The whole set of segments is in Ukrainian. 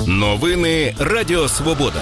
Новини Радіо Свобода.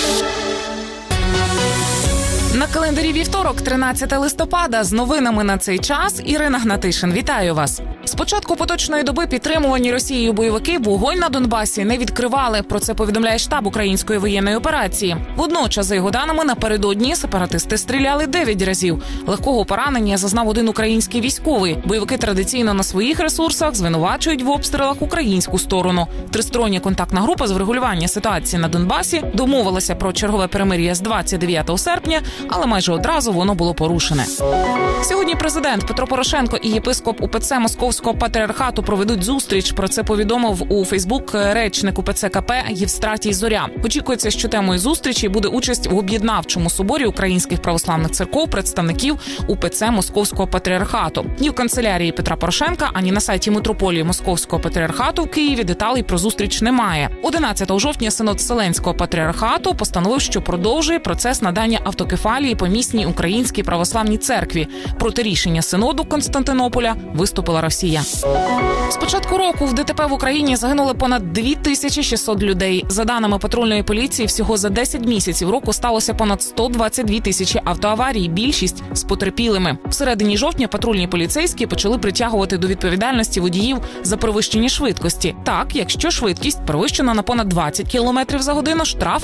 На календарі вівторок, 13 листопада. З новинами на цей час Ірина Гнатишин. Вітаю вас. З початку поточної доби підтримувані Росією бойовики вогонь на Донбасі не відкривали. Про це повідомляє штаб української воєнної операції. Водночас, за його даними, напередодні сепаратисти стріляли 9 разів. Легкого поранення зазнав один український військовий. Бойовики традиційно на своїх ресурсах звинувачують в обстрілах українську сторону. Тристороння контактна група з врегулювання ситуації на Донбасі домовилася про чергове перемир'я з 29 серпня, але майже одразу воно було порушене. Сьогодні президент Петро Порошенко і єпископ УПЦ Московського патріархату проведуть зустріч. Про це повідомив у Фейсбук речник УПЦ КП Євстратій Зоря. Очікується, що темою зустрічі буде участь в об'єднавчому соборі українських православних церков представників УПЦ Московського патріархату. Ні в канцелярії Петра Порошенка, ані на сайті митрополії Московського патріархату в Києві деталей про зустріч немає. 11 жовтня Синод Вселенського патріархату постановив, що продовжує процес надання автокефалії помісній Українській православній церкві. Проти рішення Синоду Константинополя виступила Росія. З початку року в ДТП в Україні загинули понад 2600 людей. За даними патрульної поліції, всього за 10 місяців року сталося понад 122 тисячі автоаварій, більшість з потерпілими. В середині жовтня патрульні поліцейські почали притягувати до відповідальності водіїв за перевищення швидкості. Так, якщо швидкість перевищена на понад 20 км за годину, штраф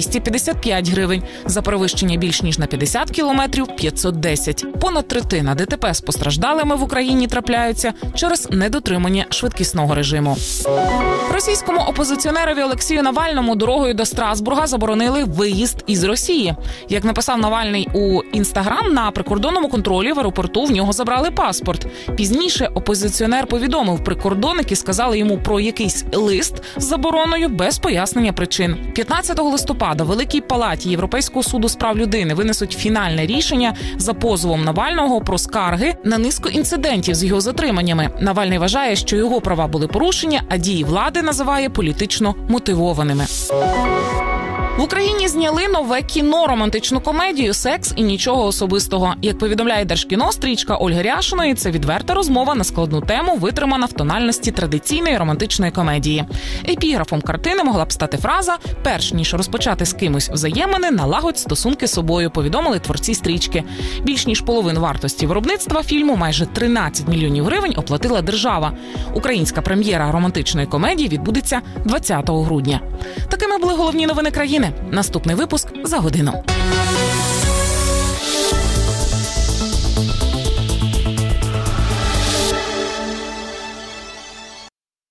255 гривень. За перевищення більш ніж на 50 км – 510. Понад третина ДТП з постраждалими в Україні трапляються через недотримання швидкісного режиму. Російському опозиціонерові Олексію Навальному дорогою до Страсбурга заборонили виїзд із Росії. Як написав Навальний у Інстаграм, на прикордонному контролі в аеропорту в нього забрали паспорт. Пізніше опозиціонер повідомив, прикордонники сказали йому про якийсь лист з забороною без пояснення причин. 15 листопада в Великій Палаті Європейського суду з прав людини винесуть фінальне рішення за позовом Навального про скарги на низку інцидентів з його затриманнями. Навальний вважає, що його права були порушені, а дії влади називає політично мотивованими. В Україні зняли нове кіно, романтичну комедію «Секс і нічого особистого». Як повідомляє Держкіно, стрічка Ольги Ряшиної – це відверта розмова на складну тему, витримана в тональності традиційної романтичної комедії. Епіграфом картини могла б стати фраза «Перш ніж розпочати з кимось взаємини, налагодь стосунки з собою», повідомили творці стрічки. Більш ніж половину вартості виробництва фільму, майже 13 мільйонів гривень, оплатила держава. Українська прем'єра романтичної комедії відбудеться 20 грудня. Такими були головні новини країни. Наступний випуск за годину.